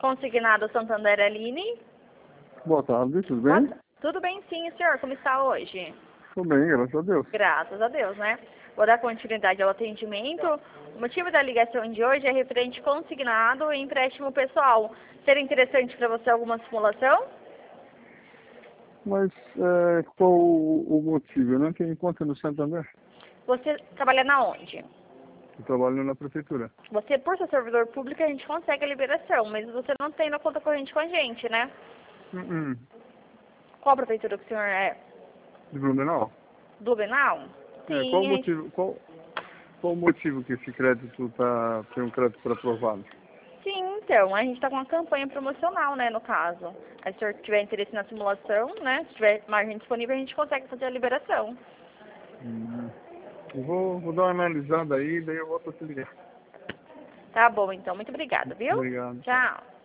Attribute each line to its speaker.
Speaker 1: Consignado Santander Aline.
Speaker 2: Boa tarde, tudo bem?
Speaker 1: Tudo bem sim, senhor. Como está hoje?
Speaker 2: Tudo bem, graças a Deus.
Speaker 1: Graças a Deus, né? Vou dar continuidade ao atendimento. O motivo da ligação de hoje é referente consignado e empréstimo pessoal. Seria interessante para você alguma simulação?
Speaker 2: Mas qual o motivo? Eu não tenho conta no Santander.
Speaker 1: Você trabalha na onde?
Speaker 2: Eu trabalho na prefeitura.
Speaker 1: Você, por ser servidor público, a gente consegue a liberação, mas você não tem na conta corrente com a gente, né? Qual prefeitura que o senhor é?
Speaker 2: De Blumenau?
Speaker 1: Blumenau?
Speaker 2: Qual o
Speaker 1: Sim,
Speaker 2: motivo? Qual o motivo que esse crédito tem um crédito para aprovado?
Speaker 1: sim, então, a gente está com uma campanha promocional, né, no caso. Aí, se o senhor tiver interesse na simulação, né, se tiver margem disponível, a gente consegue fazer a liberação.
Speaker 2: Eu vou dar uma analisada aí, daí eu volto a te ligar.
Speaker 1: Tá bom, então. Muito obrigada, viu?
Speaker 2: Obrigado.
Speaker 1: Tchau.